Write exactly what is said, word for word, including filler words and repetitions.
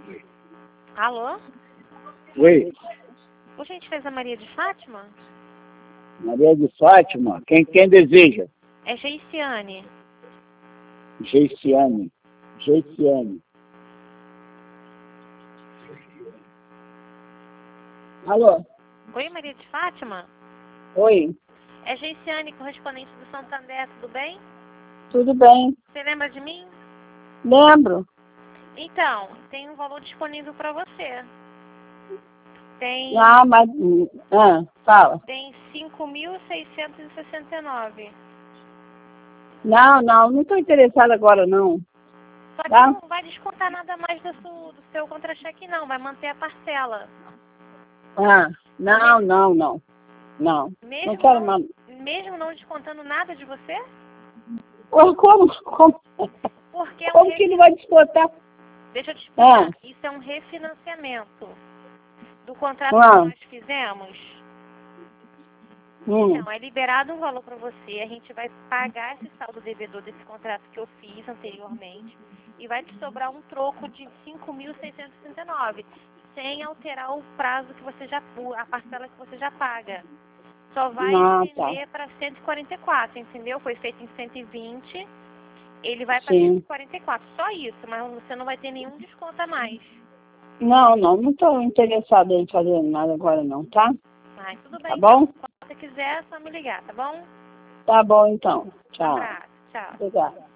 Alô? Oi, Por gentileza, Maria de Fátima? Maria de Fátima, quem, quem deseja? É Geiciane. Geiciane. Geiciane. Alô? Oi, Maria de Fátima? Oi, É Geiciane, correspondente do Santander, tudo bem? tudo bem? Você lembra de mim? Lembro. Então, tem um valor disponível para você. Tem, Ah, mas... Ah, fala. tem cinco mil seiscentos e sessenta e nove. Não, não, não estou interessada agora, não. Só que Tá? não vai descontar nada mais do seu, do seu contra-cheque, não. Vai manter a parcela. Ah, não, não, não. Não, Mesmo não quero não, mais. mesmo não descontando nada de você? Como, como, Porque é um como que refi... não vai descontar? Deixa eu te explicar. Ah, Isso é um refinanciamento do contrato que ah, nós fizemos. hum, Então, é liberado um valor para você. A gente vai pagar esse saldo devedor desse contrato que eu fiz anteriormente. E vai te sobrar um troco de cinco mil seiscentos e sessenta e nove, sem alterar o prazo que você já... a parcela que você já paga. Só vai ah, tá. estender para cento e quarenta e quatro, entendeu? Foi feito em cento e vinte, ele vai para cento e Sim. quarenta e quatro. Só isso, mas você não vai ter nenhum desconto a mais. Não, não, não estou interessada em fazer nada agora não, tá? Mas tudo Tá bem, bom? então. Quando você quiser, é só me ligar, tá bom? Tá bom então. Um Tchau. abraço. Tchau. Obrigada.